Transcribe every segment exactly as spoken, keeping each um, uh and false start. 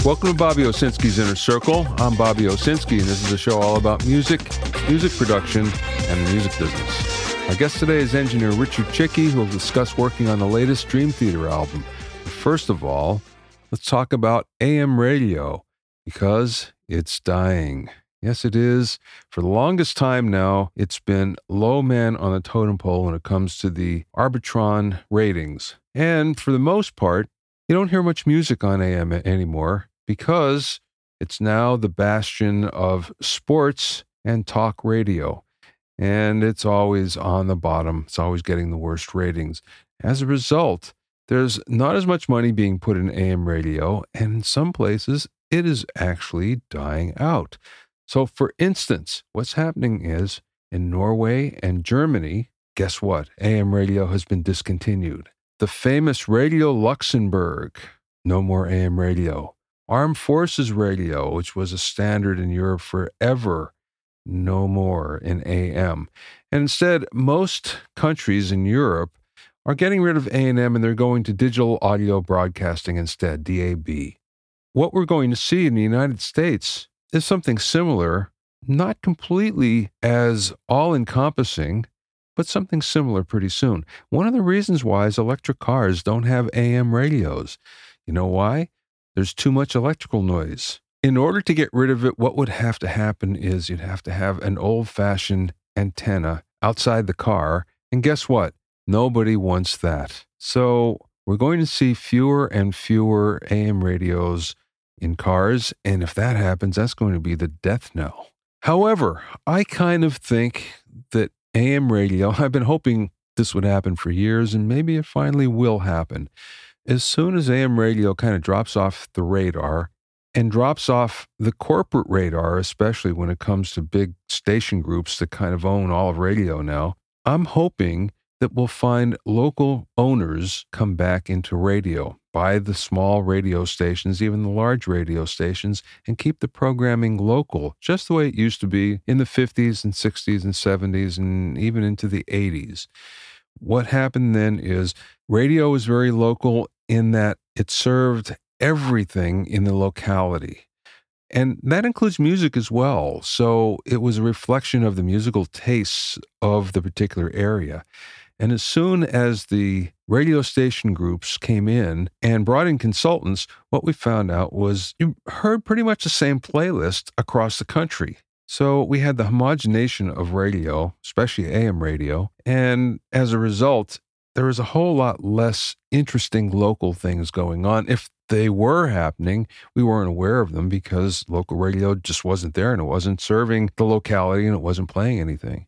Welcome to Bobby Owsinski's Inner Circle. I'm Bobby Owsinski, and this is a show all about music, music production, and the music business. Our guest today is engineer Richard Chickie, who will discuss working on the latest Dream Theater album. But first of all, let's talk about A M radio, because it's dying. Yes, it is. For the longest time now, it's been low man on the totem pole when it comes to the Arbitron ratings. And for the most part, you don't hear much music on A M anymore, because it's now the bastion of sports and talk radio. And it's always on the bottom. It's always getting the worst ratings. As a result, there's not as much money being put in A M radio, and in some places, it is actually dying out. So, for instance, what's happening is, in Norway and Germany, guess what? A M radio has been discontinued. The famous Radio Luxembourg, no more A M radio. Armed Forces Radio, which was a standard in Europe forever, no more in A M. And instead, most countries in Europe are getting rid of A and M, and they're going to digital audio broadcasting instead, D A B. What we're going to see in the United States is something similar, not completely as all-encompassing, but something similar pretty soon. One of the reasons why is electric cars don't have A M radios. You know why? There's too much electrical noise. In order to get rid of it, what would have to happen is you'd have to have an old-fashioned antenna outside the car, and guess what? Nobody wants that. So we're going to see fewer and fewer A M radios in cars, and if that happens, that's going to be the death knell. However, I kind of think that A M radio, I've been hoping this would happen for years, and maybe it finally will happen. As soon as A M radio kind of drops off the radar and drops off the corporate radar, especially when it comes to big station groups that kind of own all of radio now, I'm hoping that we'll find local owners come back into radio, buy the small radio stations, even the large radio stations, and keep the programming local, just the way it used to be in the fifties and sixties and seventies and even into the eighties. What happened then is radio was very local in that it served everything in the locality. And that includes music as well. So it was a reflection of the musical tastes of the particular area. And as soon as the radio station groups came in and brought in consultants, what we found out was you heard pretty much the same playlist across the country. So we had the homogenation of radio, especially A M radio, and as a result, there was a whole lot less interesting local things going on. If they were happening, we weren't aware of them because local radio just wasn't there, and it wasn't serving the locality, and it wasn't playing anything.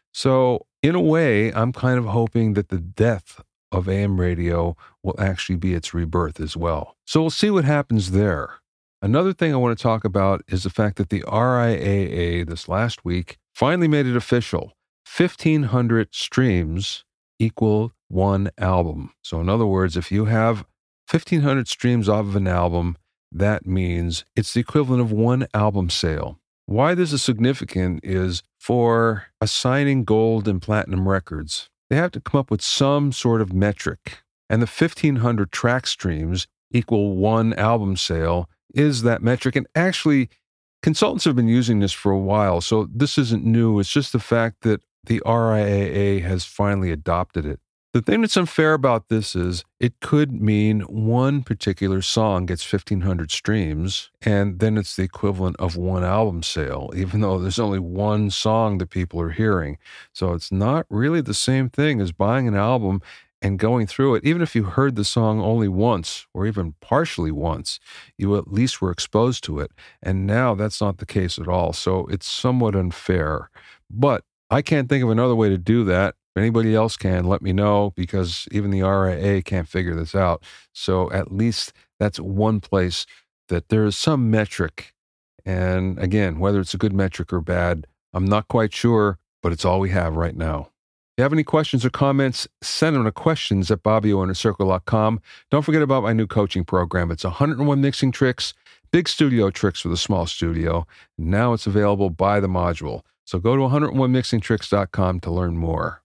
So in a way, I'm kind of hoping that the death of A M radio will actually be its rebirth as well. So we'll see what happens there. Another thing I want to talk about is the fact that the R I A A this last week finally made it official. fifteen hundred streams equal one album. So in other words, if you have fifteen hundred streams off of an album, that means it's the equivalent of one album sale. Why this is significant is for assigning gold and platinum records, they have to come up with some sort of metric. And the fifteen hundred track streams equal one album sale is that metric. And actually, consultants have been using this for a while, so this isn't new. It's just the fact that the R I A A has finally adopted it. The thing that's unfair about this is it could mean one particular song gets fifteen hundred streams, and then it's the equivalent of one album sale, even though there's only one song that people are hearing. So it's not really the same thing as buying an album and going through it. Even if you heard the song only once or even partially once, you at least were exposed to it. And now that's not the case at all. So it's somewhat unfair. But I can't think of another way to do that. If anybody else can, let me know, because even the R I A A can't figure this out. So at least that's one place that there is some metric. And again, whether it's a good metric or bad, I'm not quite sure, but it's all we have right now. If you have any questions or comments, send them to questions at bobby o inner circle dot com. Don't forget about my new coaching program. It's one hundred one mixing tricks, big studio tricks for the small studio. Now it's available by the module. So go to one oh one mixing tricks dot com to learn more.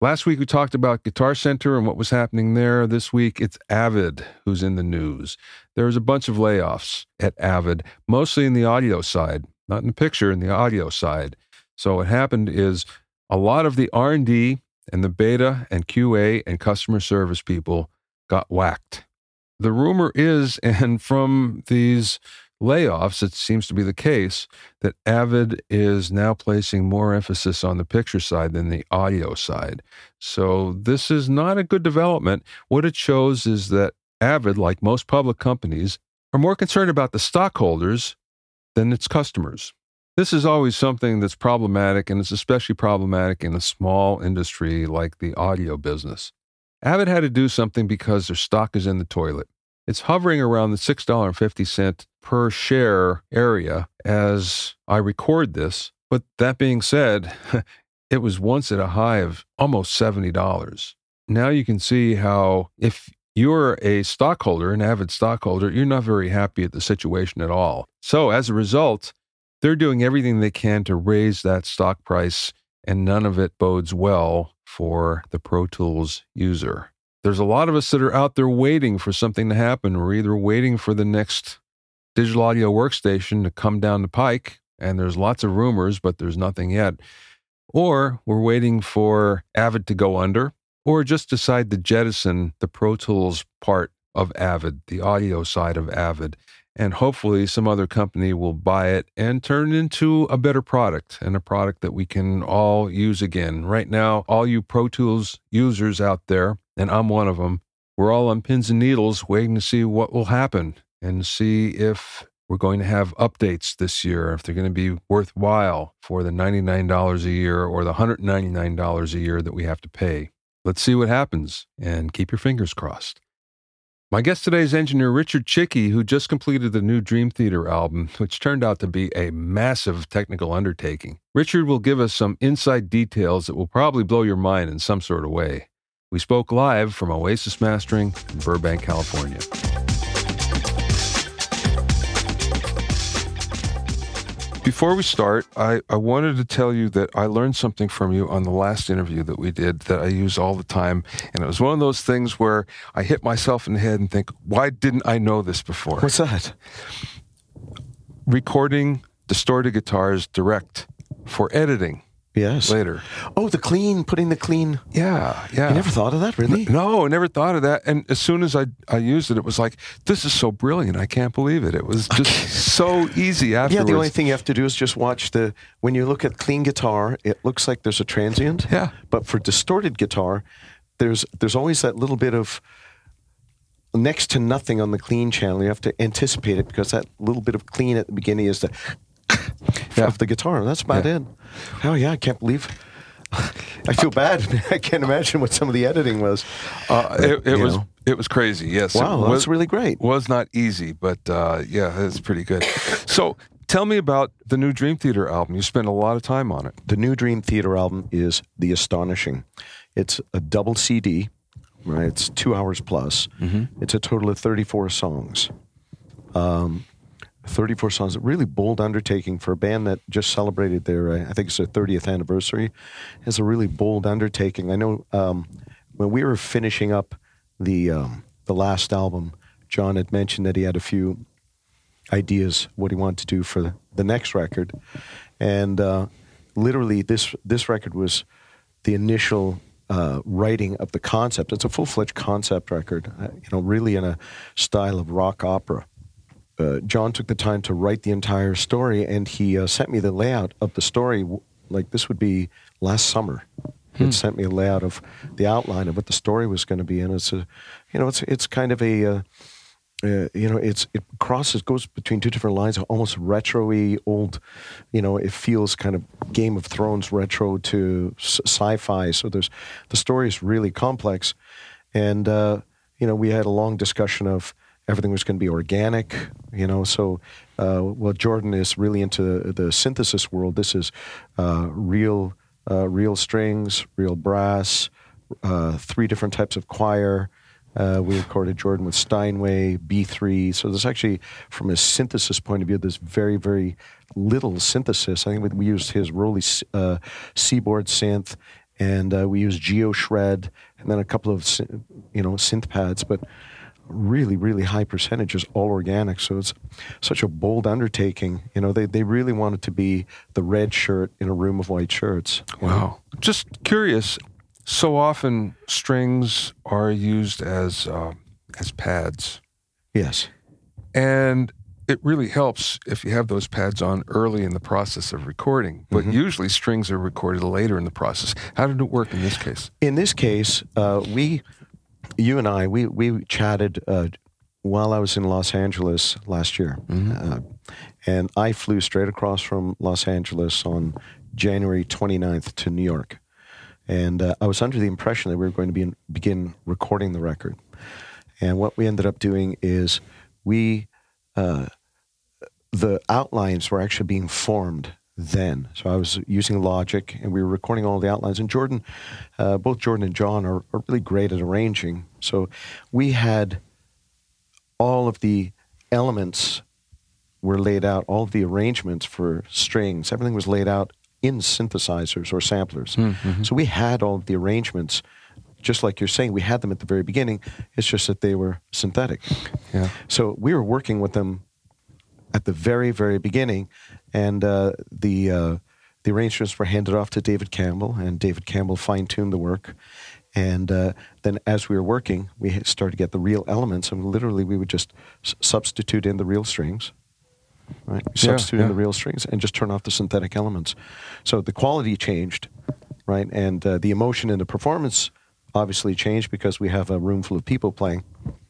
Last week we talked about Guitar Center and what was happening there. This week it's Avid who's in the news. There was a bunch of layoffs at Avid, mostly in the audio side, not in the picture, in the audio side. So what happened is a lot of the R and D and the beta and Q A and customer service people got whacked. The rumor is, and from these layoffs, it seems to be the case, that Avid is now placing more emphasis on the picture side than the audio side. So this is not a good development. What it shows is that Avid, like most public companies, are more concerned about the stockholders than its customers. This is always something that's problematic, and it's especially problematic in a small industry like the audio business. Avid had to do something because their stock is in the toilet. It's hovering around the six dollars and fifty cents per share area as I record this. But that being said, it was once at a high of almost seventy dollars. Now you can see how if you're a stockholder, an Avid stockholder, you're not very happy at the situation at all. So as a result, they're doing everything they can to raise that stock price, and none of it bodes well for the Pro Tools user. There's a lot of us that are out there waiting for something to happen. We're either waiting for the next digital audio workstation to come down the pike, and there's lots of rumors, but there's nothing yet. Or we're waiting for Avid to go under, or just decide to jettison the Pro Tools part of Avid, the audio side of Avid, and hopefully some other company will buy it and turn it into a better product, and a product that we can all use again. Right now, all you Pro Tools users out there, and I'm one of them, we're all on pins and needles waiting to see what will happen and see if we're going to have updates this year, if they're going to be worthwhile for the ninety-nine dollars a year or the one hundred ninety-nine dollars a year that we have to pay. Let's see what happens, and keep your fingers crossed. My guest today is engineer Richard Chickie, who just completed the new Dream Theater album, which turned out to be a massive technical undertaking. Richard will give us some inside details that will probably blow your mind in some sort of way. We spoke live from Oasis Mastering in Burbank, California. Before we start, I, I wanted to tell you that I learned something from you on the last interview that we did that I use all the time. And it was one of those things where I hit myself in the head and think, why didn't I know this before? What's that? Recording distorted guitars direct for editing. Yes. Later. Oh, the clean, putting the clean. Yeah, yeah. You never thought of that, really? No, I never thought of that. And as soon as I, I used it, it was like, this is so brilliant. I can't believe it. It was just okay. So easy afterwards. Yeah, the only thing you have to do is just watch the, when you look at clean guitar, it looks like there's a transient. Yeah. But for distorted guitar, there's there's always that little bit of next to nothing on the clean channel. You have to anticipate it because that little bit of clean at the beginning is the yeah. of the guitar. That's about yeah. it. Oh, yeah, I can't believe. I feel bad. I can't imagine what some of the editing was. Uh, it it was know. it was crazy. Yes. Wow, it that's was, really great. Was not easy, but uh, yeah, it's pretty good. So, tell me about the new Dream Theater album. You spent a lot of time on it. The new Dream Theater album is The Astonishing. It's a double C D. Right. It's two hours plus. Mm-hmm. It's a total of thirty-four songs. Um. thirty-four songs, a really bold undertaking for a band that just celebrated their, uh, I think it's their thirtieth anniversary. It's a really bold undertaking. I know um, when we were finishing up the um, the last album, John had mentioned that he had a few ideas what he wanted to do for the, the next record. And uh, literally this this record was the initial uh, writing of the concept. It's a full-fledged concept record, uh, you know, really in a style of rock opera. Uh, John took the time to write the entire story, and he uh, sent me the layout of the story. Like this would be last summer. He had hmm. sent me a layout of the outline of what the story was going to be, and it's a, you know, it's it's kind of a, uh, uh, you know, it's it crosses goes between two different lines, almost retro-y, old, you know, it feels kind of Game of Thrones retro to sci-fi. So there's the story is really complex, and uh, you know, we had a long discussion of. Everything was going to be organic, you know, so, uh, well, Jordan is really into the synthesis world. This is uh, real uh, real strings, real brass, uh, three different types of choir. Uh, we recorded Jordan with Steinway, B three. So there's actually, from a synthesis point of view, there's very, very little synthesis. I think we used his Rolly uh, Seaboard synth and uh, we use GeoShred, and then a couple of you know synth pads, but really, really high percentages, all organic. So it's such a bold undertaking. You know, they they really wanted to be the red shirt in a room of white shirts. Wow. Know? Just curious. So often strings are used as uh, as pads. Yes. And it really helps if you have those pads on early in the process of recording. But mm-hmm. usually strings are recorded later in the process. How did it work in this case? In this case, uh, we, you and I, we, we chatted uh, while I was in Los Angeles last year. Mm-hmm. Uh, and I flew straight across from Los Angeles on January twenty-ninth to New York. And uh, I was under the impression that we were going to be in, begin recording the record. And what we ended up doing is we, uh, the outlines were actually being formed then. So I was using Logic, and we were recording all the outlines. And Jordan, uh, both Jordan and John are, are really great at arranging. So we had all of the elements were laid out, all of the arrangements for strings. Everything was laid out in synthesizers or samplers. Mm-hmm. So we had all of the arrangements, just like you're saying, we had them at the very beginning. It's just that they were synthetic. Yeah. So we were working with them at the very, very beginning, and uh, the uh, the arrangements were handed off to David Campbell, and David Campbell fine-tuned the work. And uh, then as we were working, we started to get the real elements, and literally we would just s- substitute in the real strings. Right, substitute yeah, yeah. in the real strings and just turn off the synthetic elements. So the quality changed, right, and uh, the emotion in the performance obviously changed because we have a room full of people playing.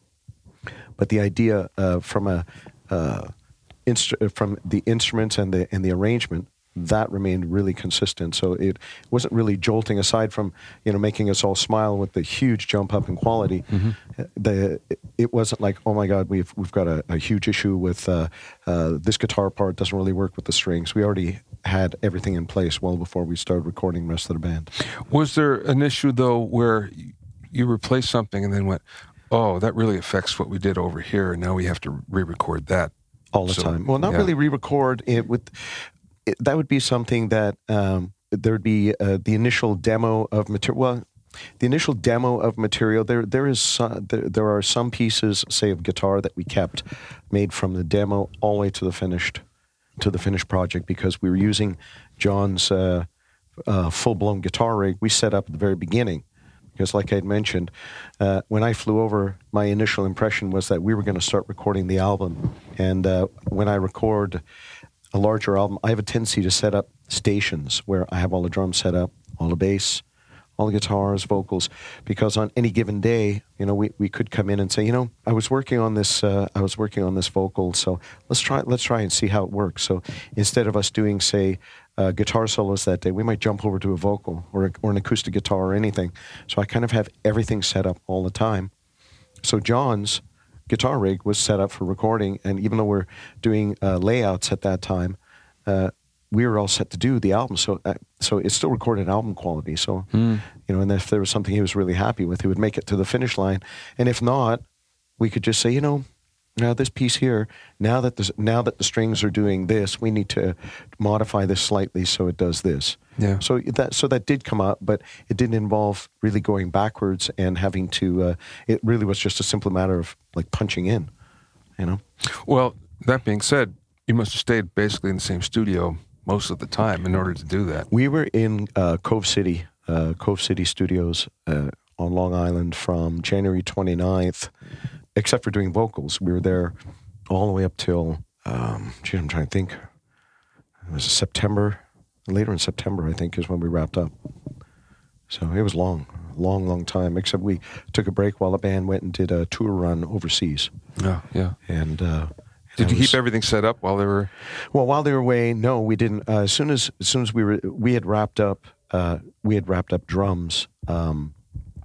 But the idea uh, from a uh, instru- from the instruments and the and the arrangement, that remained really consistent. So it wasn't really jolting, aside from you know making us all smile with the huge jump up in quality. Mm-hmm. The it wasn't like, oh my God, we've we've got a, a huge issue with uh, uh, this guitar part doesn't really work with the strings. We already had everything in place well before we started recording the rest of the band. Was there an issue though where you replaced something and then went, oh, that really affects what we did over here, and now we have to re-record that all the so, time? Well, not yeah. really re-record it with. It, that would be something that um, there would be uh, the initial demo of material. Well, the initial demo of material. There, there is some, there, there are some pieces, say, of guitar that we kept, made from the demo all the way to the finished, to the finished project, because we were using John's uh, uh, full-blown guitar rig. We set up at the very beginning, because, like I had mentioned, uh, when I flew over, my initial impression was that we were going to start recording the album, and uh, when I record a larger album, I have a tendency to set up stations where I have all the drums set up, all the bass, all the guitars, vocals, because on any given day, you know, we, we could come in and say, you know, I was working on this, uh, I was working on this vocal, so let's try, let's try and see how it works. So instead of us doing, say, uh, guitar solos that day, we might jump over to a vocal or a, or an acoustic guitar or anything. So I kind of have everything set up all the time. So John's guitar rig was set up for recording, and even though we're doing uh, layouts at that time, uh, we were all set to do the album. So, uh, so it's still recorded album quality. So, mm. you know, and if there was something he was really happy with, he would make it to the finish line. And if not, we could just say, you know, now this piece here, now that the now that the strings are doing this, we need to modify this slightly so it does this. Yeah. So that so that did come up, but it didn't involve really going backwards and having to. Uh, it really was just a simple matter of like punching in, you know. Well, that being said, you must have stayed basically in the same studio most of the time in order to do that. We were in uh, Cove City, uh, Cove City Studios uh, on Long Island from January twenty-ninth. Except for doing vocals, we were there all the way up till, um, gee, I'm trying to think. It was September, later in September, I think, is when we wrapped up. So it was long, long, long time, except we took a break while the band went and did a tour run overseas. Yeah, yeah. And uh, did you was, keep everything set up while they were? Well, while they were away, no, we didn't. Uh, as soon as as soon as we were, we had wrapped up, uh, we had wrapped up drums. Um,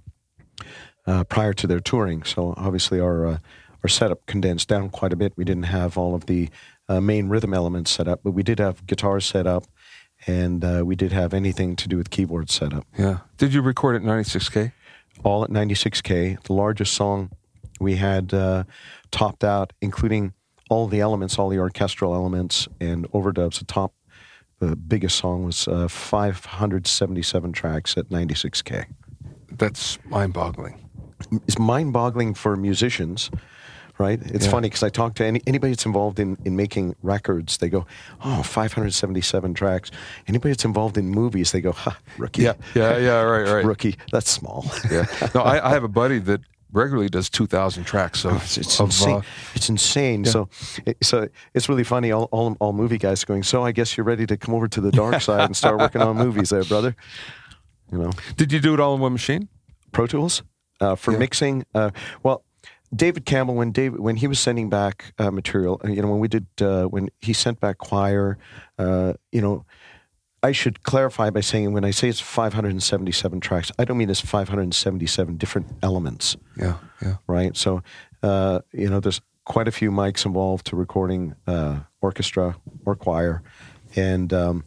Uh, prior to their touring, so obviously our uh, our setup condensed down quite a bit. We didn't have all of the uh, main rhythm elements set up, but we did have guitars set up, and uh, we did have anything to do with keyboards set up. Yeah. Did you record at ninety-six K? All at ninety-six K. The largest song we had uh, topped out, including all the elements, all the orchestral elements and overdubs. The top the biggest song was uh, five hundred seventy-seven tracks at ninety-six K. That's mind-boggling. It's mind-boggling for musicians, right? It's Yeah. funny because I talk to any, anybody that's involved in, in making records, they go, oh, five hundred seventy-seven tracks. Anybody that's involved in movies, they go, ha, rookie. Yeah, yeah, yeah, right, right. Rookie, that's small. Yeah. No, I, I have a buddy that regularly does two thousand tracks of, It's, it's of insane. uh, it's insane. yeah. So, it, so it's really funny. All, all all movie guys are going. So I guess you're ready to come over to the dark side and start working on movies, there, brother. You know, Did you do it all in one machine? Pro Tools uh, for Yeah. mixing. Uh, well, David Campbell, when David when he was sending back uh, material, uh, you know, when we did uh, when he sent back Choir, uh, you know. I should clarify by saying when I say it's five hundred seventy-seven tracks, I don't mean it's five hundred seventy-seven different elements. Yeah, yeah. Right? So, uh, you know, there's quite a few mics involved to recording uh, orchestra or choir. And um,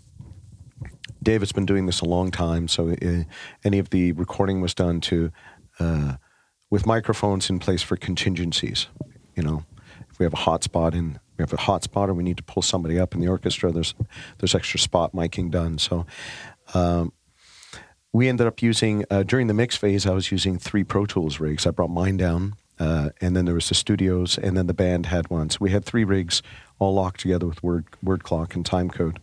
David's been doing this a long time, so uh, any of the recording was done to uh, with microphones in place for contingencies. You know, if we have a hotspot in, we have a hotspot or we need to pull somebody up in the orchestra, there's there's extra spot miking done. So um, we ended up using, uh, during the mix phase, I was using three Pro Tools rigs. I brought mine down, uh, and then there was the studios, and then the band had one. So we had three rigs all locked together with word word clock and time code.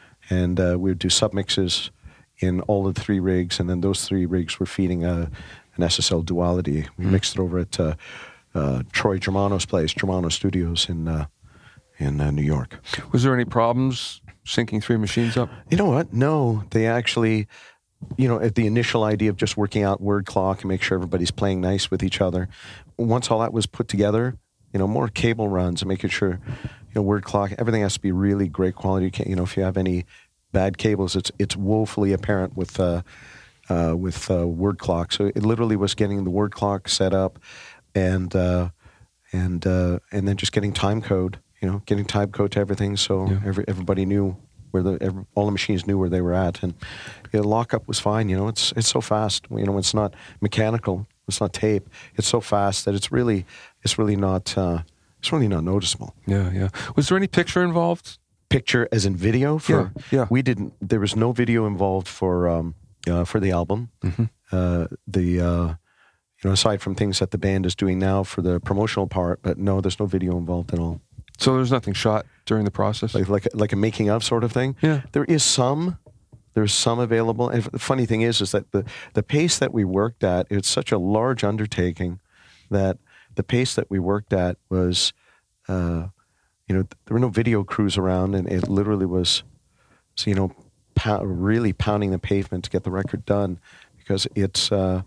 And uh, we would do submixes in all of the three rigs, and then those three rigs were feeding a, an S S L duality. We mm. mixed it over at uh, uh, Troy Germano's place, Germano Studios in uh, in uh, New York. Was there any problems syncing three machines up? You know what? No, they actually, you know, at the initial idea of just working out word clock and make sure everybody's playing nice with each other, once all that was put together, you know, more cable runs and making sure, you know, word clock, everything has to be really great quality. You know, if you have any bad cables, it's it's woefully apparent with uh, uh, with uh, word clock. So it literally was getting the word clock set up, and uh, and uh, and then just getting time code. You know, getting time code to everything, so yeah. every, everybody knew where the every, all the machines knew where they were at, and the lockup was fine. You know, it's it's so fast. You know, it's not mechanical. It's not tape. It's so fast that it's really it's really not uh, it's really not noticeable. Yeah, yeah. Was there any picture involved? Picture as in video? For yeah, yeah. We didn't. There was no video involved for um, uh, for the album. Mm-hmm. Uh, the uh, you know, aside from things that the band is doing now for the promotional part, but no, there's no video involved at all. So there's nothing shot during the process? Like like, like a making of sort of thing? Yeah. There is some. There's some available. And the funny thing is, is that the, the pace that we worked at, it's such a large undertaking that the pace that we worked at was, uh, you know, there were no video crews around, and it literally was, so, you know, pow- really pounding the pavement to get the record done, because it's, uh,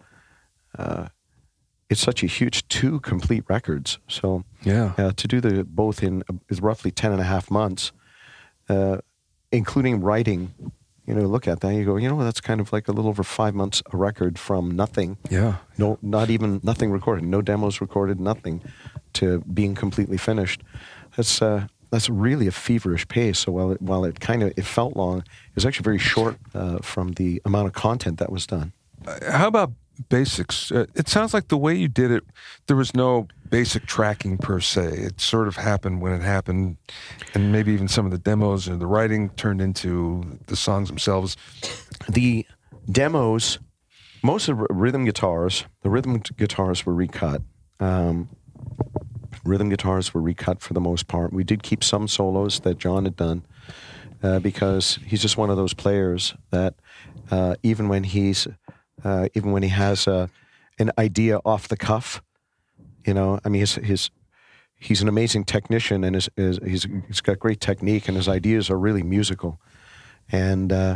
uh, it's such a huge two complete records. So yeah, uh, to do the both in uh, is roughly ten and a half months, uh, including writing. You know, look at that. You go, you know, that's kind of like a little over five months a record from nothing. Yeah. No, not even nothing recorded. No demos recorded. Nothing, to being completely finished. That's uh, that's really a feverish pace. So while it, while it kind of it felt long, it was actually very short uh, from the amount of content that was done. Uh, how about basics? Uh, it sounds like the way you did it, there was no basic tracking per se. It sort of happened when it happened, and maybe even some of the demos or the writing turned into the songs themselves. The demos, most of the rhythm guitars, the rhythm guitars were recut. Um, rhythm guitars were recut for the most part. We did keep some solos that John had done uh, because he's just one of those players that uh, even when he's Uh, even when he has uh, an idea off the cuff, you know, I mean, his, his he's an amazing technician, and his, his, he's he's got great technique, and his ideas are really musical. And uh,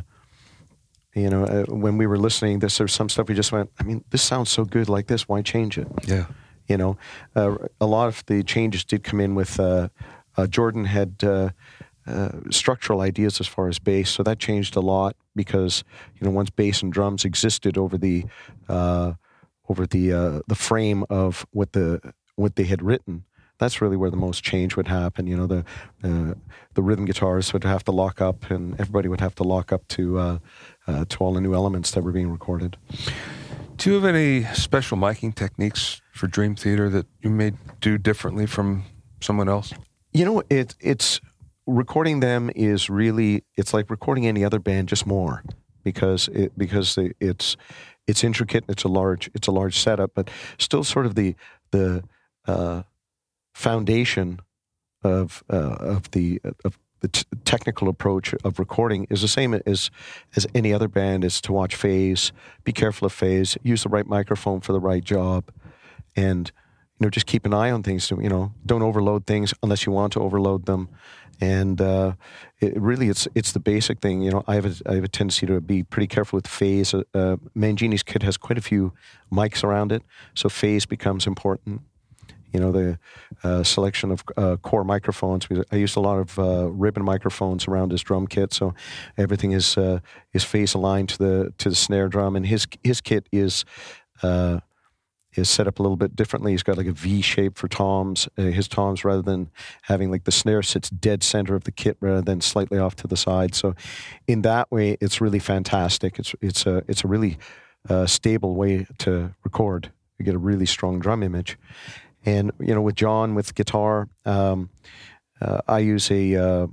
you know, uh, when we were listening, this there's some stuff we just went, I mean, this sounds so good like this. Why change it? Yeah, you know, uh, a lot of the changes did come in with uh, uh, Jordan had. Uh, Uh, structural ideas as far as bass, so that changed a lot because you know once bass and drums existed over the uh, over the uh, the frame of what the what they had written, that's really where the most change would happen. You know, the uh, the rhythm guitars would have to lock up, and everybody would have to lock up to uh, uh, to all the new elements that were being recorded. Do you have any special miking techniques for Dream Theater that you may do differently from someone else? You know, it it's. recording them is really, it's like recording any other band, just more, because it, because it, it's it's intricate. It's a large it's a large setup, but still sort of the the uh, foundation of uh, of the of the t- technical approach of recording is the same as as any other band. Is to watch phase, be careful of phase, use the right microphone for the right job, and you know just keep an eye on things. To, you know, don't overload things unless you want to overload them. And uh, it really, it's it's the basic thing. You know, I have a, I have a tendency to be pretty careful with phase. Uh, uh, Mangini's kit has quite a few mics around it, so phase becomes important. You know, the uh, selection of uh, core microphones. I used a lot of uh, ribbon microphones around his drum kit, so everything is uh, is phase aligned to the to the snare drum. And his his kit is. Uh, is set up a little bit differently. He's got like a V shape for toms. Uh, his toms, rather than having like the snare sits dead center of the kit rather than slightly off to the side. So in that way, it's really fantastic. It's it's a it's a really uh, stable way to record. You get a really strong drum image. And you know, with John with guitar, um, uh, I use a uh,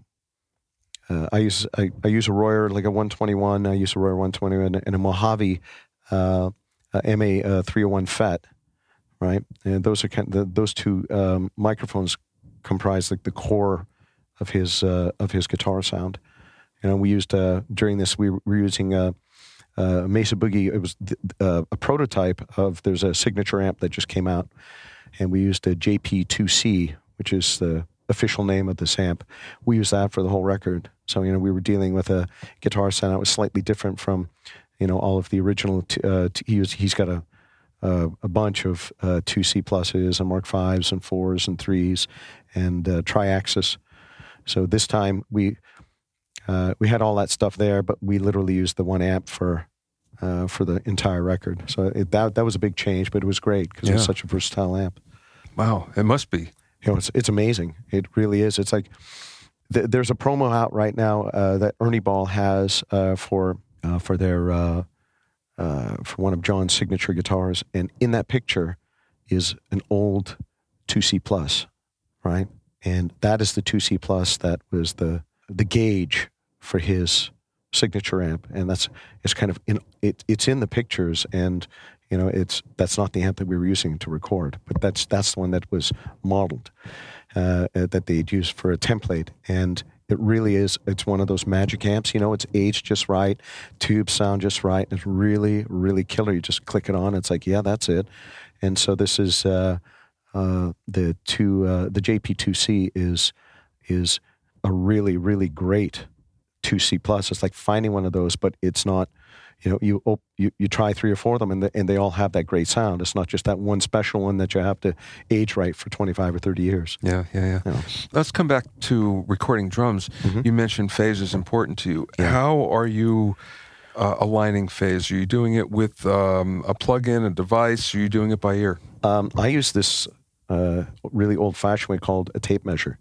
uh, I use I, I use a Royer like a one twenty-one. I use a Royer one twenty-one and a Mojave uh, uh, M A uh, three oh one F E T. Right, and those are kind of the, those two um, microphones comprise like the core of his uh, of his guitar sound. You know, we used uh, during this we were using a, a Mesa Boogie. It was th- uh, a prototype of. There's a signature amp that just came out, and we used a J P two C, which is the official name of this amp. We used that for the whole record. So you know, we were dealing with a guitar sound that was slightly different from you know all of the original. T- uh, t- he was, he's got a Uh, a bunch of uh, two C pluses and Mark fives and fours and threes and uh, tri-axis. So this time we uh, we had all that stuff there, but we literally used the one amp for uh, for the entire record. So it, that that was a big change, but it was great because yeah. It was such a versatile amp. Wow, it must be. You know, it's it's amazing. It really is. It's like th- there's a promo out right now uh, that Ernie Ball has uh, for uh, for their. Uh, Uh, for one of John's signature guitars, and in that picture is an old two C plus, right? And that is the two C plus that was the the gauge for his signature amp, and that's it's kind of in it. It's in the pictures, and you know it's that's not the amp that we were using to record, but that's that's the one that was modeled uh, that they'd used for a template, and. It really is. It's one of those magic amps. You know, it's aged just right. Tubes sound just right. It's really, really killer. You just click it on. It's like, yeah, that's it. And so this is uh, uh, the two. Uh, the J P two C is is a really, really great two C plus. It's like finding one of those, but it's not. You know, you op- you, you try three or four of them, and the, and they all have that great sound. It's not just that one special one that you have to age right for twenty-five or thirty years. Yeah, yeah, yeah. You know. Let's come back to recording drums. Mm-hmm. You mentioned phase is important to you. Yeah. How are you uh, aligning phase? Are you doing it with um, a plug-in, a device? Are you doing it by ear? Um, I use this uh, really old-fashioned way called a tape measure.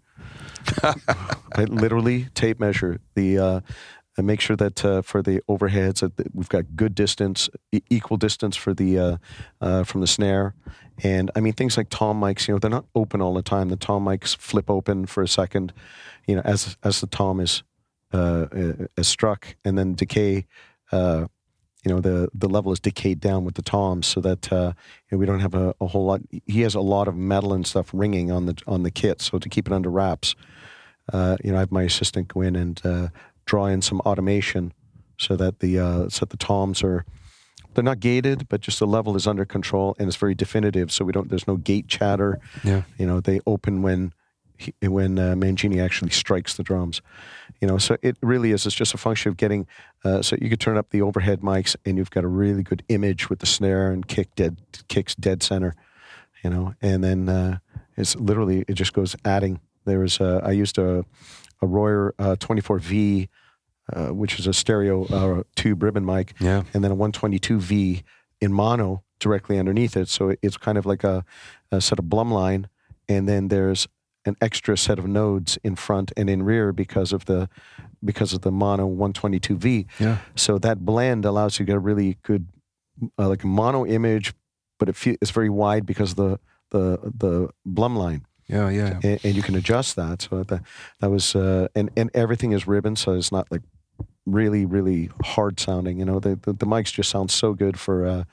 I literally tape measure the... Uh, And make sure that uh, for the overheads that we've got good distance, e- equal distance for the uh, uh, from the snare, and I mean things like tom mics. You know, they're not open all the time. The tom mics flip open for a second, you know, as as the tom is uh, is struck, and then decay. Uh, you know, the the level is decayed down with the toms, so that uh, you know, we don't have a, a whole lot. He has a lot of metal and stuff ringing on the on the kit, so to keep it under wraps, uh, you know, I have my assistant go in and. Uh, draw in some automation so that the uh, so that the toms are they're not gated, but just the level is under control and it's very definitive. So we don't there's no gate chatter. Yeah, you know they open when he, when uh, Mangini actually strikes the drums. You know, so it really is. It's just a function of getting. Uh, so you could turn up the overhead mics and you've got a really good image with the snare and kick dead kicks dead center. You know, and then uh, it's literally it just goes adding. There was uh, I used a. a Royer uh, twenty-four V, uh, which is a stereo uh, tube ribbon mic, yeah. and then a one twenty-two V in mono directly underneath it. So it's kind of like a, a set of Blumline, and then there's an extra set of nodes in front and in rear because of the because of the mono one twenty-two V. Yeah. So that blend allows you to get a really good uh, like a mono image, but it fe- it's very wide because of the the the Blumline. Yeah, yeah. And, and you can adjust that. So that that was uh, and and everything is ribbon, so it's not like really really hard sounding. You know, the the, the mics just sound so good for uh,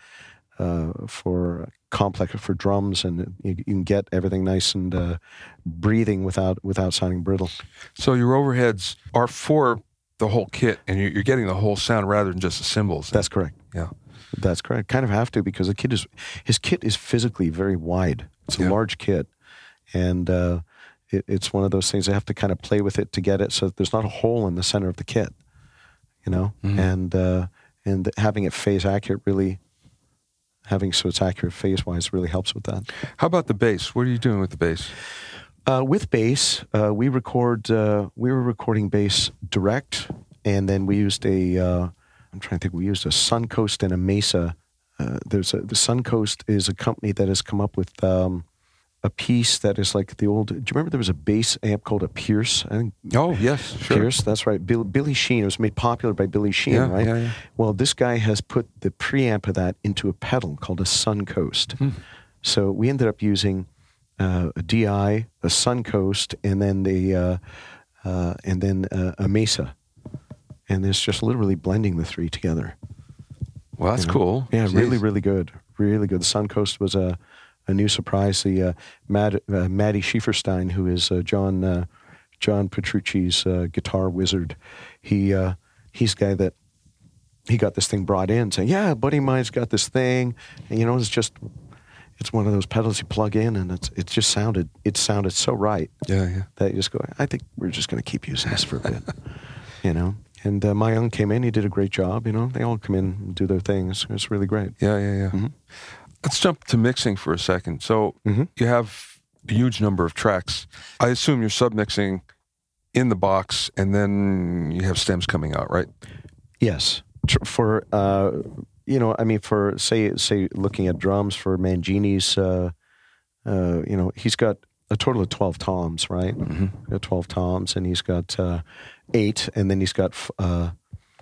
uh, for complex for drums, and you, you can get everything nice and uh, breathing without without sounding brittle. So your overheads are for the whole kit, and you're getting the whole sound rather than just the cymbals. That's correct. Yeah. That's correct. Kind of have to, because the kit is his kit is physically very wide. It's a Yeah. large kit, and uh, it, it's one of those things. I have to kind of play with it to get it so that there's not a hole in the center of the kit, you know. Mhm. And uh, and having it phase accurate really, having so it's accurate phase wise really helps with that. How about the bass? What are you doing with the bass? Uh, with bass, uh, we record. Uh, we were recording bass direct, and then we used a. Uh, I'm trying to think. We used a Suncoast and a Mesa. Uh, there's a, the Suncoast is a company that has come up with um, a piece that is like the old. Do you remember there was a bass amp called a Pierce? I think Oh, yes, sure. Pierce. That's right. Bill, Billy Sheehan. It was made popular by Billy Sheehan, Yeah, right? yeah, yeah. Well, this guy has put the preamp of that into a pedal called a Suncoast. Hmm. So we ended up using uh, a D I, a Suncoast, and then the uh, uh, and then uh, a Mesa. And it's just literally blending the three together. Well, that's you know? cool. Yeah, Jeez. really, really good. Really good. The Suncoast was a, a new surprise. The uh, Mad, uh, Maddie Schieferstein, who is uh, John uh, John Petrucci's uh, guitar wizard, he uh, he's the guy that he got this thing brought in, saying, "Yeah, a buddy of mine's got this thing." And, you know, it's just it's one of those pedals you plug in, and it's it just sounded it sounded so right Yeah, yeah. that you just go, "I think we're just going to keep using this for a bit," you know. And uh, my young came in. He did a great job. You know, they all come in and do their things. It's really great. Yeah, yeah, yeah. Mhm. Let's jump to mixing for a second. So Mhm. you have a huge number of tracks. I assume you're submixing in the box, and then you have stems coming out, right? Yes, Tr- for uh, you know, I mean, for say say looking at drums for Mangini's, uh, uh, you know, he's got a total of twelve toms, right? Mm-hmm. He's got twelve toms, and he's got uh, eight, and then he's got f- uh,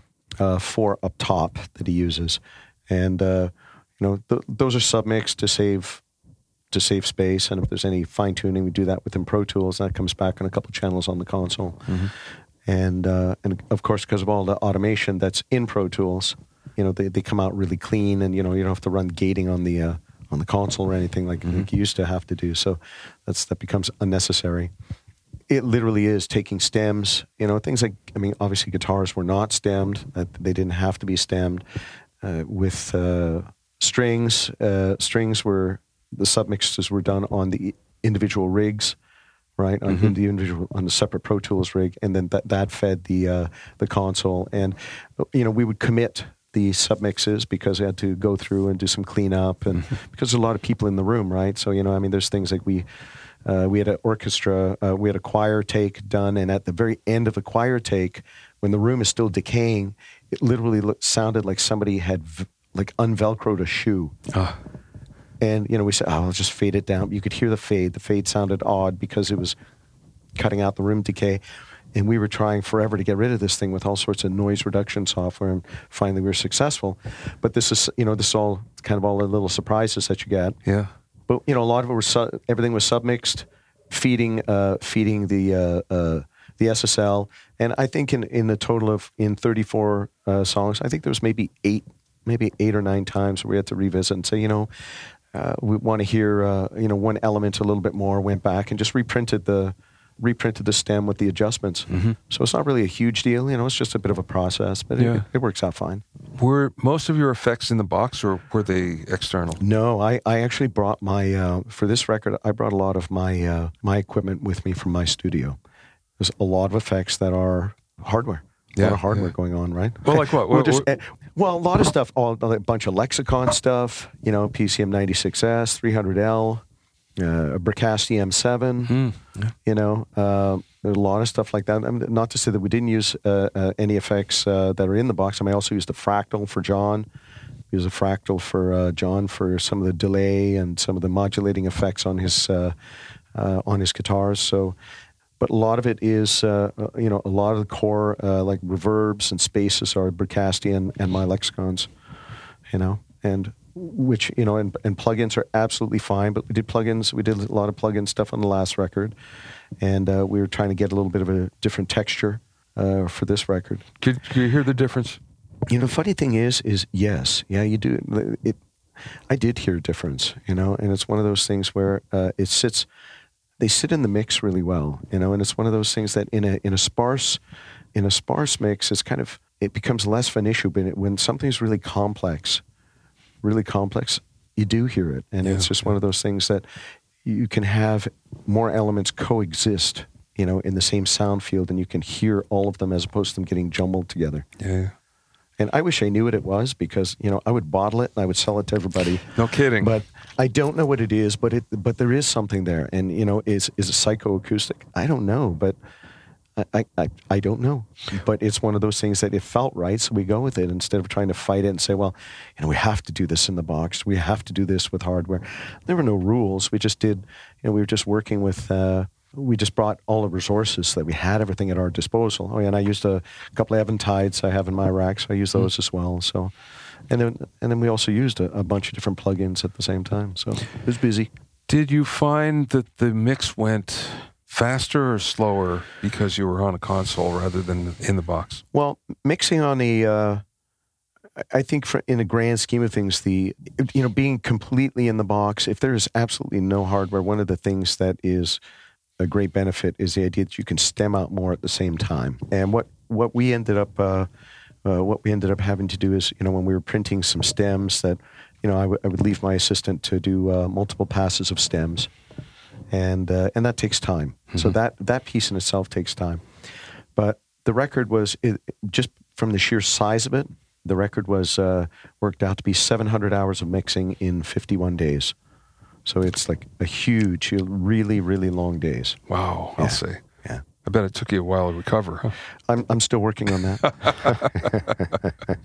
uh, four up top that he uses, and uh, you know, th- those are submixed to save to save space, and if there's any fine tuning, we do that within Pro Tools. That comes back on a couple channels on the console, Mm-hmm. and uh, and of course, because of all the automation that's in Pro Tools, you know, they, they come out really clean, and you know, you don't have to run gating on the uh, on the console or anything like, Mm-hmm. like you used to have to do. So that's that becomes unnecessary. It literally is taking stems, you know, things like, I mean, obviously guitars were not stemmed; that they didn't have to be stemmed. Uh, with uh, strings, uh, strings were the submixes were done on the individual rigs, right? On Mhm. the individual on the separate Pro Tools rig, and then that that fed the uh, the console. And you know, we would commit the submixes because we had to go through and do some cleanup, and because there's a lot of people in the room, right? So you know, I mean, there's things like we. Uh, we had an orchestra, uh, we had a choir take done, and at the very end of the choir take, when the room is still decaying, it literally looked, sounded like somebody had v- like unvelcroed a shoe. Ah. And, you know, we said, oh, I'll just fade it down. You could hear the fade. The fade sounded odd because it was cutting out the room decay. And we were trying forever to get rid of this thing with all sorts of noise reduction software, and finally we were successful. But this is, you know, this is all kind of all the little surprises that you get. Yeah. But you know, a lot of it was su- everything was submixed, feeding uh, feeding the uh, uh, the S S L, and I think in in the total of in thirty-four uh, songs, I think there was maybe eight maybe eight or nine times where we had to revisit and say, you know, uh, we want to hear uh, you know one element a little bit more. Went back and just reprinted the reprinted the stem with the adjustments. Mm-hmm. So it's not really a huge deal, you know. It's just a bit of a process, but Yeah. it, it works out fine. Were most of your effects in the box, or were they external? No, I, I actually brought my uh, for this record. I brought a lot of my uh, my equipment with me from my studio. There's a lot of effects that are hardware. A Yeah, lot of hardware yeah. going on, right? Well, like what? We'll What- just, what- uh, well, a lot of stuff. All a bunch of Lexicon stuff. You know, P C M ninety-six S, three hundred L, uh, a Bricasti M seven. Hmm, yeah. You know, uh, there's a lot of stuff like that. I mean, not to say that we didn't use uh, uh, any effects uh, that are in the box. I mean, I also used a fractal for John. Use a fractal for uh, John for some of the delay and some of the modulating effects on his uh, uh, on his guitars. So, but a lot of it is, uh, uh, you know, a lot of the core uh, like reverbs and spaces are Bricasti and, and my Lexicons. You know, and which, you know, and, and plugins are absolutely fine, but we did plugins, we did a lot of plugin stuff on the last record, and uh, we were trying to get a little bit of a different texture uh, for this record. Could, could you hear the difference? You know, the funny thing is, is yes, yeah, you do. It, I did hear a difference, you know, and it's one of those things where uh, it sits, they sit in the mix really well, you know, and it's one of those things that in a in a sparse, in a sparse mix, it's kind of, it becomes less of an issue, but it, when something's really complex, really complex, you do hear it, and yeah, it's just yeah. one of those things that you can have more elements coexist, you know, in the same sound field, and you can hear all of them as opposed to them getting jumbled together. Yeah. And I wish I knew what it was, because, you know, I would bottle it and I would sell it to everybody. No kidding. But I don't know what it is, but it but there is something there. And, you know, is is it psychoacoustic? I don't know, but I, I, I don't know. But it's one of those things that it felt right, so we go with it instead of trying to fight it and say, well, you know, we have to do this in the box. We have to do this with hardware. There were no rules. We just did, you know, we were just working with... Uh, we just brought all the resources so that we had everything at our disposal. Oh, yeah, and I used a couple of Eventides I have in my rack, so I use those mm. as well. So, and then and then we also used a, a bunch of different plugins at the same time. So it was busy. Did you find that the mix went faster or slower because you were on a console rather than in the box? Well, mixing on the, uh, I think for, in the grand scheme of things, the you know being completely in the box, if there is absolutely no hardware, one of the things that is a great benefit is the idea that you can stem out more at the same time. And what, what we ended up uh, uh, what we ended up having to do is, you know, when we were printing some stems, that, you know, I, w- I would leave my assistant to do uh, multiple passes of stems, and uh, and that takes time. Mm-hmm. So that that piece in itself takes time. But the record was it, just from the sheer size of it, the record was uh, worked out to be seven hundred hours of mixing in fifty-one days. So it's like a huge, really, really long days. Wow, yeah. I'll say. Yeah. I bet it took you a while to recover, huh? I'm I'm still working on that.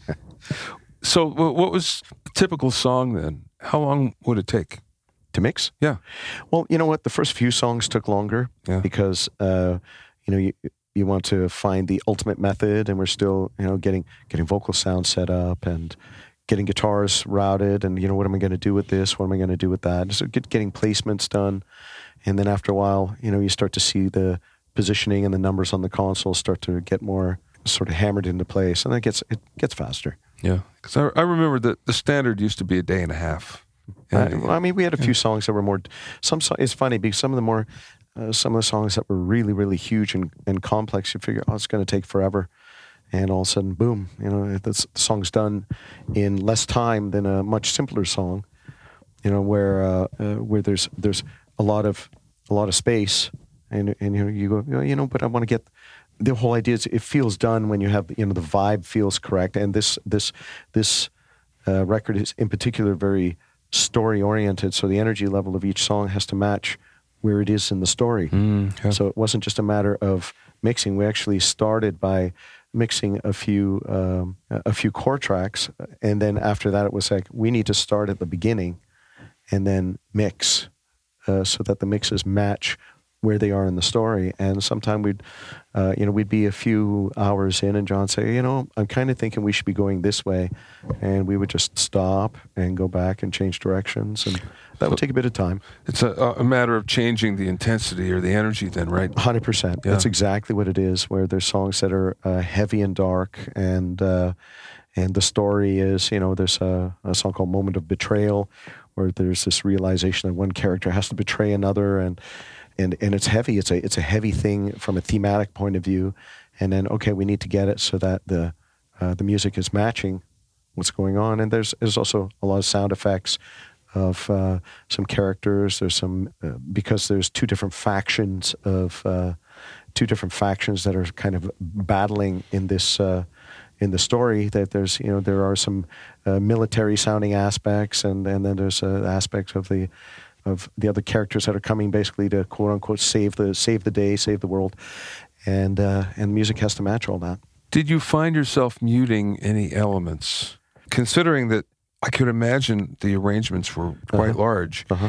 So what was the typical song then? How long would it take? To mix? Yeah. Well, you know what? The first few songs took longer yeah. because, uh, you know, you you want to find the ultimate method, and we're still, you know, getting getting vocal sound set up and getting guitars routed, and, you know, what am I going to do with this? What am I going to do with that? So get, getting placements done. And then after a while, you know, you start to see the positioning and the numbers on the console start to get more sort of hammered into place. And it gets, it gets faster. Yeah. Because I, I remember that the standard used to be a day and a half. Uh, well, I mean, we had a few yeah. songs that were more, some, it's funny because some of the more, uh, some of the songs that were really, really huge and, and complex, you figure, oh, it's going to take forever. And all of a sudden, boom, you know, the song's done in less time than a much simpler song, you know, where uh, uh, where there's there's a lot of a lot of space, and and you know you go, you know, but I want to get the whole idea is it feels done when you have, you know, the vibe feels correct, and this this this uh, record is in particular very story oriented, so the energy level of each song has to match where it is in the story. Mm, yeah. So it wasn't just a matter of mixing. We actually started by mixing a few um, a few core tracks, and then after that it was like we need to start at the beginning and then mix uh, so that the mixes match where they are in the story. And sometime we'd uh, you know we'd be a few hours in, and John say, you know, I'm kind of thinking we should be going this way, and we would just stop and go back and change directions, and that would take a bit of time. It's a, a matter of changing the intensity or the energy then, right? one hundred percent. Yeah. That's exactly what it is, where there's songs that are uh, heavy and dark, and uh, and the story is, you know, there's a, a song called Moment of Betrayal, where there's this realization that one character has to betray another, and and and it's heavy. It's a it's a heavy thing from a thematic point of view, and then, okay, we need to get it so that the uh, the music is matching what's going on. And there's there's also a lot of sound effects of uh, some characters. There's some uh, because there's two different factions of uh, two different factions that are kind of battling in this uh, in the story. That there's you know there are some uh, military sounding aspects, and and then there's uh, aspects of the of the other characters that are coming basically to quote unquote save the save the day, save the world, and uh, and music has to match all that. Did you find yourself muting any elements, considering that I could imagine the arrangements were quite uh-huh. large. Uh-huh.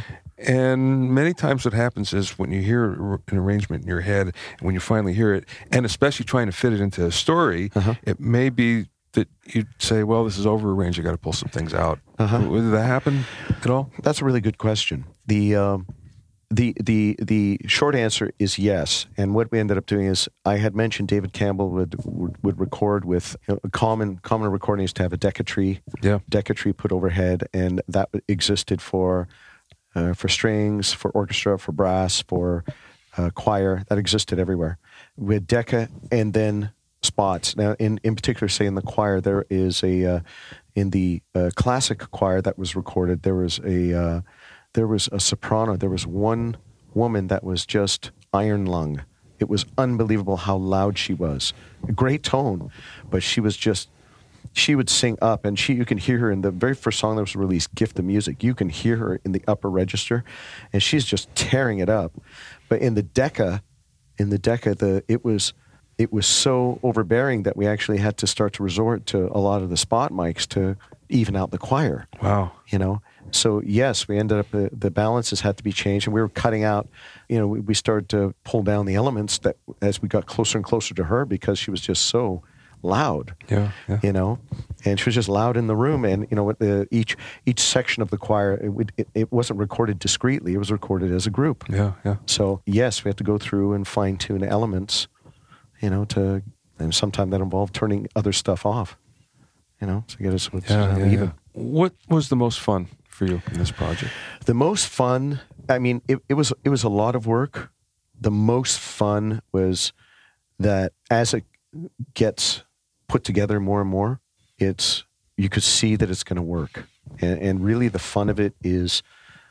And many times what happens is when you hear an arrangement in your head, and when you finally hear it, and especially trying to fit it into a story, uh-huh. it may be that you'd say, well, this is overarranged, I got to pull some things out. Uh-huh. Did that happen at all? That's a really good question. The um, the the the short answer is yes. And what we ended up doing is, I had mentioned David Campbell would would, would record with you know, a common common recording is to have a Decatree, Yeah. Decatree put overhead, and that existed for uh, for strings, for orchestra, for brass, for uh, choir. That existed everywhere. We had Decca, and then spots. Now, in, in particular, say in the choir, there is a uh, in the uh, classic choir that was recorded. There was a uh, there was a soprano. There was one woman that was just iron lung. It was unbelievable how loud she was. A great tone, but she was just. She would sing up, and she you can hear her in the very first song that was released, "Gift of Music." You can hear her in the upper register, and she's just tearing it up. But in the Decca, in the Decca, the it was. It was so overbearing that we actually had to start to resort to a lot of the spot mics to even out the choir. Wow. You know, so yes, we ended up, the, the balances had to be changed, and we were cutting out, you know, we, we started to pull down the elements that as we got closer and closer to her, because she was just so loud, Yeah, yeah. you know, and she was just loud in the room. And, you know, the, each each section of the choir, it, would- it, it wasn't recorded discreetly, it was recorded as a group. Yeah, yeah. So yes, we had to go through and fine tune elements, you know, to, and sometimes that involved turning other stuff off, you know, to get us so it's Yeah, not yeah, even. yeah. What was the most fun for you in this project? The most fun, I mean, it, it was it was a lot of work. The most fun was that as it gets put together more and more, it's you could see that it's going to work, and, and really the fun of it is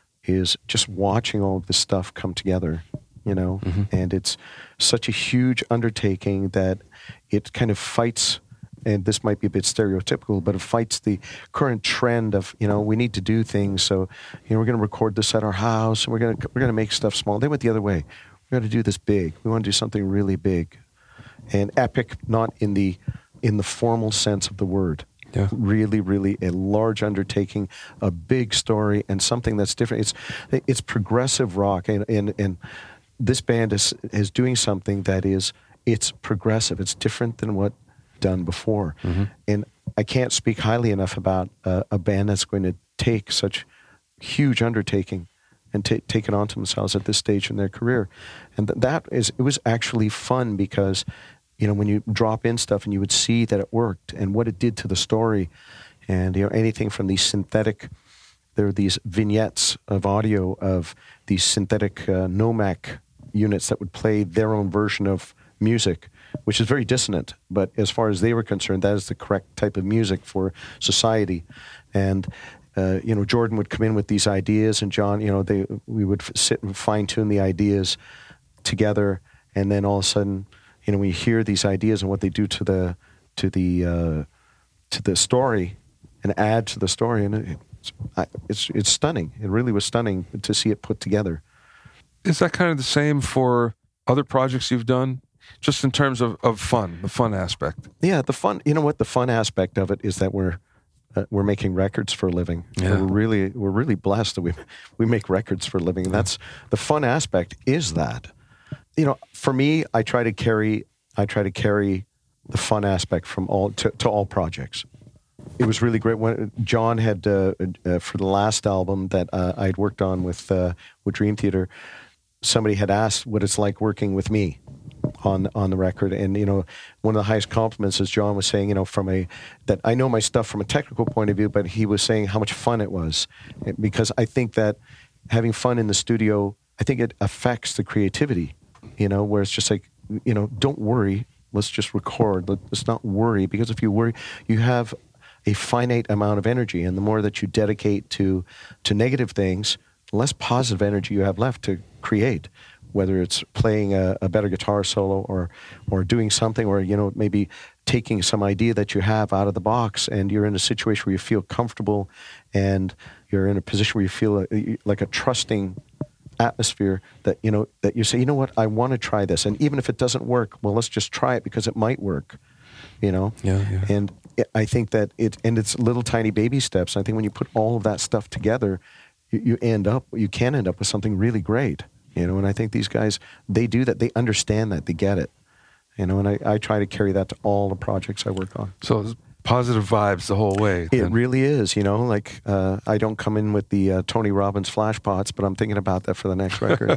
is just watching all of this stuff come together. You know, Mm-hmm. and it's such a huge undertaking that it kind of fights, and this might be a bit stereotypical, but it fights the current trend of, you know, we need to do things. So, you know, we're going to record this at our house, and we're going to we're going to make stuff small. They went the other way. We're going to do this big. We want to do something really big, and epic, not in the in the formal sense of the word. Yeah. Really, really a large undertaking, a big story, and something that's different. It's it's progressive rock, and and and. This band is is doing something that is it's progressive. It's different than what done before, Mm-hmm. and I can't speak highly enough about uh, a band that's going to take such huge undertaking and ta take it onto themselves at this stage in their career. And th that is it was actually fun because, you know, when you drop in stuff and you would see that it worked and what it did to the story, and you know anything from these synthetic. There are these vignettes of audio of these synthetic uh, Nomec units that would play their own version of music, which is very dissonant. But as far as they were concerned, that is the correct type of music for society. And uh, you know, Jordan would come in with these ideas, and John, you know, they we would sit and fine tune the ideas together, and then all of a sudden, you know, we hear these ideas and what they do to the to the uh, to the story, and add to the story, and it, It's, it's it's stunning. It really was stunning to see it put together. Is that kind of the same for other projects you've done? Just in terms of, of fun, the fun aspect. Yeah, the fun. You know what? The fun aspect of it is that we're uh, we're making records for a living. Yeah. We're really we're really blessed that we we make records for a living. And that's the fun aspect. Is that, you know, for me, I try to carry I try to carry the fun aspect from all to, to all projects. It was really great when John had uh, uh, for the last album that uh, I had worked on with uh, with Dream Theater. Somebody had asked what it's like working with me on on the record, and you know, one of the highest compliments, as John was saying, you know, from a that I know my stuff from a technical point of view, but he was saying how much fun it was, because I think that having fun in the studio, I think it affects the creativity. You know, where it's just like, you know, don't worry, let's just record. Let's not worry, because if you worry, you have a finite amount of energy, and the more that you dedicate to to negative things, the less positive energy you have left to create, whether it's playing a, a better guitar solo or or doing something, or you know, maybe taking some idea that you have out of the box, and you're in a situation where you feel comfortable, and you're in a position where you feel a, like a trusting atmosphere, that you know that you say, you know what, I want to try this, and even if it doesn't work, well, let's just try it because it might work. You know, Yeah, yeah. and I think that it, and it's little tiny baby steps. I think when you put all of that stuff together, you, you end up, you can end up with something really great. You know, and I think these guys, they do that. They understand that. They get it. You know, and I, I try to carry that to all the projects I work on. So positive vibes the whole way. It then. really is, you know, like uh, I don't come in with the uh, Tony Robbins flash pots, but I'm thinking about that for the next record.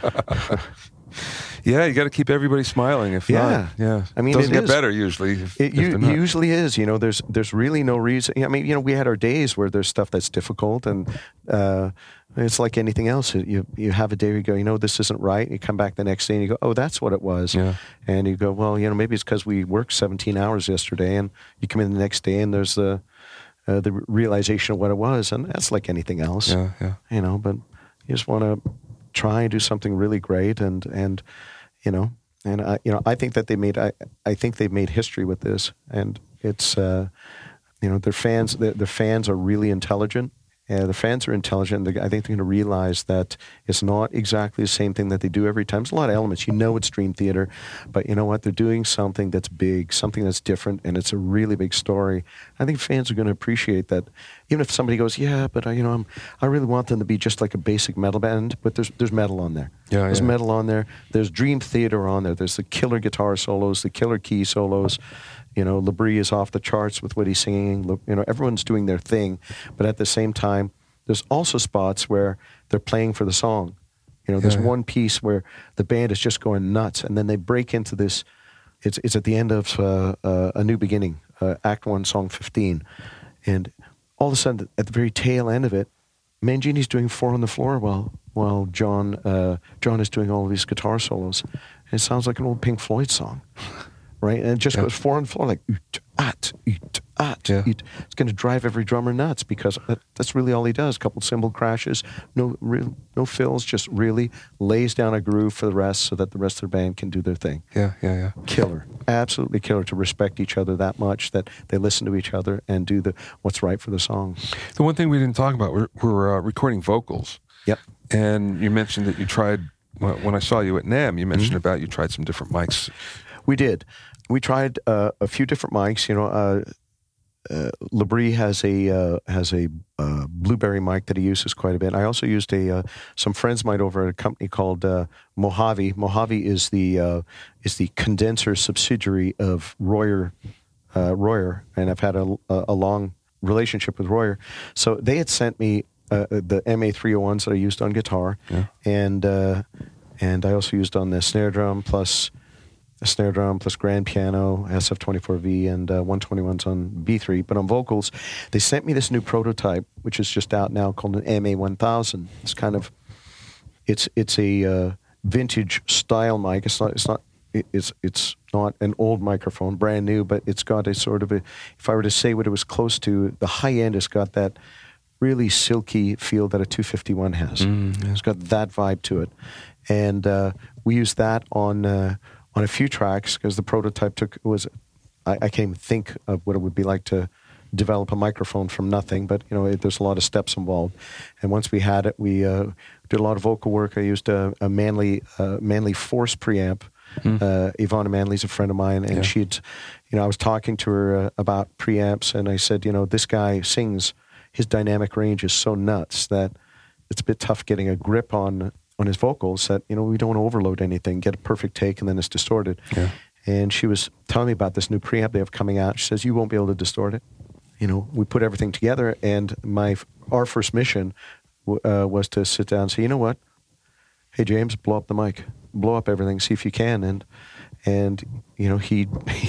Yeah, you got to keep everybody smiling. If Yeah. not, yeah, I mean, it doesn't it get is. better usually. If, It if u- they're not. usually is, you know, there's there's really no reason. I mean, you know, we had our days where there's stuff that's difficult, and uh, it's like anything else. You you have a day where you go, you know, this isn't right. You come back the next day and you go, oh, that's what it was. Yeah. And you go, well, you know, maybe it's because we worked seventeen hours yesterday, and you come in the next day and there's the uh, the realization of what it was, and that's like anything else. Yeah, yeah. You know, but you just want to try and do something really great, and and you know. And I, you know, I think that they made. I, I think they've made history with this, and it's, uh, you know, their fans. Their, their fans are really intelligent. And the fans are intelligent. They're, I think they're going to realize that it's not exactly the same thing that they do every time. There's a lot of elements. You know, it's Dream Theater, but you know what? They're doing something that's big, something that's different, and it's a really big story. I think fans are going to appreciate that. Even if somebody goes, yeah, but I, you know, I'm, I really want them to be just like a basic metal band, but there's there's metal on there. Yeah, there's yeah. metal on there. There's Dream Theater on there. There's the killer guitar solos, the killer key solos. You know, Labrie is off the charts with what he's singing. You know, everyone's doing their thing, but at the same time, there's also spots where they're playing for the song. You know, there's Yeah, yeah. one piece where the band is just going nuts, and then they break into this. It's it's at the end of uh, uh, A New Beginning, uh, Act One, Song fifteen, and all of a sudden, at the very tail end of it, Mangini's doing Four on the Floor while while John uh, John is doing all of these guitar solos. And it sounds like an old Pink Floyd song, right? And it just Yeah. goes four on the floor like oot at oot at Yeah. oot. It's going to drive every drummer nuts because that, that's really all he does. A couple cymbal crashes, no real, no fills, just really lays down a groove for the rest so that the rest of the band can do their thing. Yeah, yeah, yeah. Killer, absolutely killer to respect each other that much that they listen to each other and do the what's right for the song. The one thing we didn't talk about, we're, we're uh, recording vocals. Yep. And you mentioned that you tried, when when I saw you at NAMM, you mentioned about you tried some different mics. We did. We tried uh, a few different mics. You know, uh, uh, Labrie has a uh, has a uh, Blueberry mic that he uses quite a bit. I also used a uh, some friends of mine over at a company called uh, Mojave. Mojave is the uh, is the condenser subsidiary of Royer uh, Royer, and I've had a, a long relationship with Royer. So they had sent me uh, the M A three oh ones that I used on guitar, Yeah. and uh, and I also used on the snare drum plus. A snare drum plus grand piano, S F twenty-four V, and uh, one twenty-ones on B three. But on vocals, they sent me this new prototype, which is just out now, called an M A one thousand. It's kind of, it's it's a uh, vintage style mic. It's not it's not it's it's not an old microphone, brand new, but it's got a sort of a. If I were to say what it was close to, the high end has got that really silky feel that a two fifty-one has. Mm, yeah. It's got that vibe to it, and uh, we used that on. Uh, on a few tracks, because the prototype took was, I, I can't even think of what it would be like to develop a microphone from nothing. But you know, it, there's a lot of steps involved. And once we had it, we uh, did a lot of vocal work. I used a, a Manley uh, Manley Force preamp. Mm. Uh, Ivana Manley's a friend of mine, and Yeah. she'd, you know, I was talking to her uh, about preamps, and I said, you know, this guy sings. His dynamic range is so nuts that it's a bit tough getting a grip on. on his vocals that, you know, we don't want to overload anything, get a perfect take, and then it's distorted. Yeah. And she was telling me about this new preamp they have coming out. She says, you won't be able to distort it. You know, we put everything together, and my our first mission w- uh, was to sit down and say, you know what? Hey, James, blow up the mic. Blow up everything, see if you can. And, and you know, he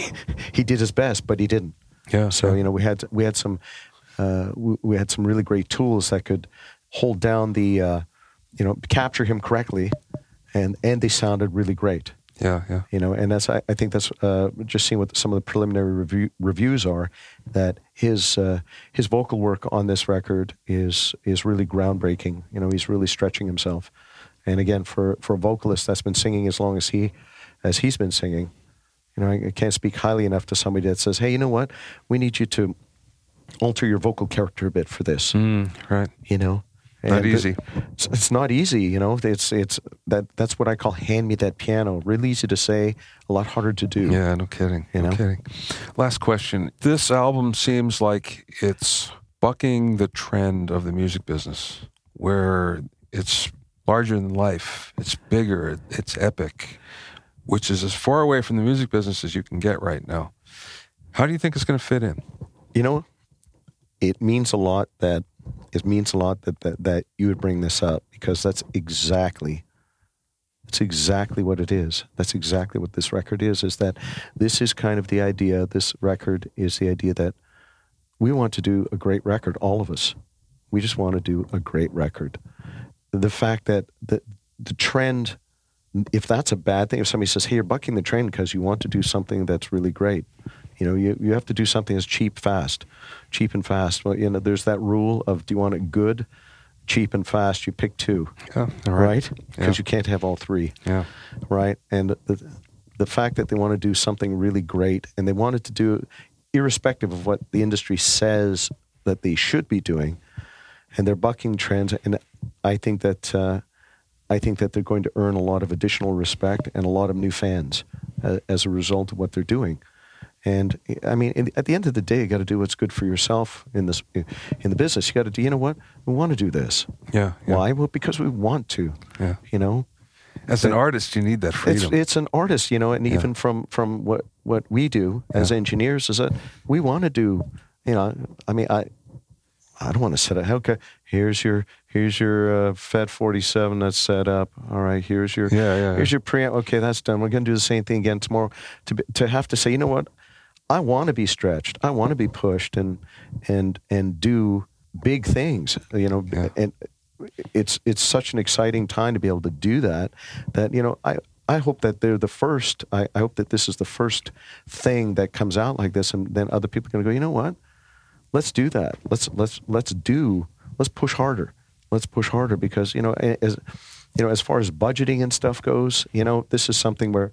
he did his best, but he didn't. Yeah. So, yeah. you know, we had we had some uh, we, we had some really great tools that could hold down the... Uh, you know, capture him correctly, and, and they sounded really great. Yeah, yeah. You know, and that's I, I think that's uh, just seeing what some of the preliminary review, reviews are, that his uh, his vocal work on this record is is really groundbreaking. You know, he's really stretching himself, and again, for, for a vocalist that's been singing as long as he as he's been singing, you know, I, I can't speak highly enough to somebody that says, hey, you know what, we need you to alter your vocal character a bit for this. Mm, right. You know. Not And easy. It's, it's not easy, you know. It's it's that that's what I call hand me that piano. Really easy to say, a lot harder to do. Yeah, no kidding. You no know? kidding. Last question. This album seems like it's bucking the trend of the music business, where it's larger than life, it's bigger, it's epic, which is as far away from the music business as you can get right now. How do you think it's going to fit in? You know, it means a lot that it means a lot that, that, that you would bring this up, because that's exactly that's exactly what it is. That's exactly what this record is, is that this is kind of the idea, this record is the idea that we want to do a great record, all of us. We just want to do a great record. The fact that the, the trend, if that's a bad thing, if somebody says, hey, you're bucking the trend because you want to do something that's really great, you know, you, you have to do something that's cheap, fast, cheap and fast. Well, you know, there's that rule of, do you want it good, cheap and fast? You pick two, yeah, all right? Because yeah. you can't have all three, yeah, right? And the, the fact that they want to do something really great, and they wanted to do, irrespective of what the industry says that they should be doing, and they're bucking trends, and I think that uh, I think that they're going to earn a lot of additional respect and a lot of new fans uh, as a result of what they're doing. And I mean, at the end of the day, you got to do what's good for yourself in this in the business. You got to do, you know what? We want to do this. Yeah, yeah. Why? Well, because we want to. Yeah. You know, as an artist, you need that freedom. It's, it's an artist, you know, and yeah. even from from what what we do as yeah. engineers is that we want to do. You know, I mean, I I don't want to set it. Okay, here's your here's your uh, F E D forty-seven that's set up. All right, here's your yeah, yeah, here's yeah. your preamp. Okay, that's done. We're going to do the same thing again tomorrow. To be, to have to say, you know what? I want to be stretched. I want to be pushed and and and do big things. You know, yeah. and it's it's such an exciting time to be able to do that. That you know, I I hope that they're the first. I, I hope that this is the first thing that comes out like this, and then other people are going to go, you know what? Let's do that. Let's let's let's do. Let's push harder. Let's push harder, because you know, as you know, as far as budgeting and stuff goes, you know, this is something where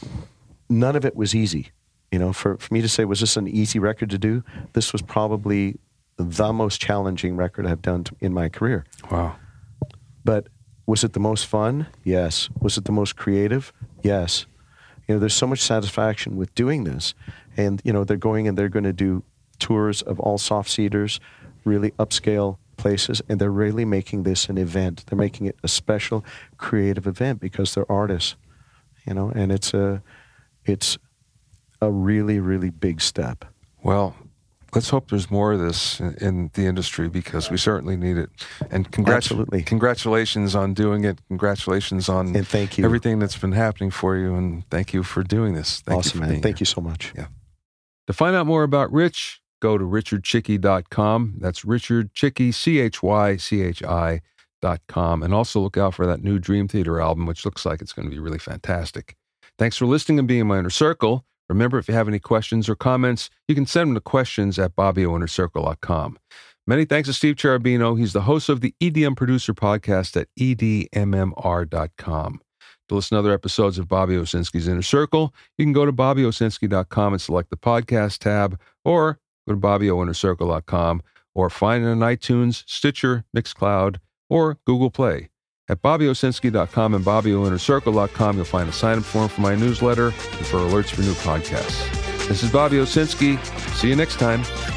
none of it was easy. You know, for, for me to say, was this an easy record to do? This was probably the most challenging record I've done to, in my career. Wow. But was it the most fun? Yes. Was it the most creative? Yes. You know, there's so much satisfaction with doing this. And, you know, they're going and they're going to do tours of all soft-seaters, really upscale places, and they're really making this an event. They're making it a special, creative event because they're artists, you know, and it's a, it's a really, really big step. Well, let's hope there's more of this in, in the industry, because we certainly need it. And congratu- Absolutely. congratulations on doing it. Congratulations on and thank you. everything that's been happening for you. And thank you for doing this. Thank awesome, you for man. being Thank here. you so much. Yeah. To find out more about Rich, go to richard chickie dot com. That's Richard Chickie, C H Y C H I dot com. And also look out for that new Dream Theater album, which looks like it's going to be really fantastic. Thanks for listening and being in my inner circle. Remember, if you have any questions or comments, you can send them to questions at bobby o inner circle dot com. Many thanks to Steve Cherubino. He's the host of the E D M Producer Podcast at e d m m r dot com. To listen to other episodes of Bobby Owsinski's Inner Circle, you can go to bobby owsinski dot com and select the podcast tab, or go to bobby o inner circle dot com, or find it on iTunes, Stitcher, Mixcloud, or Google Play. At bobby owsinski dot com and bobby o inner circle dot com, you'll find a sign-up form for my newsletter and for alerts for new podcasts. This is Bobby Owsinski. See you next time.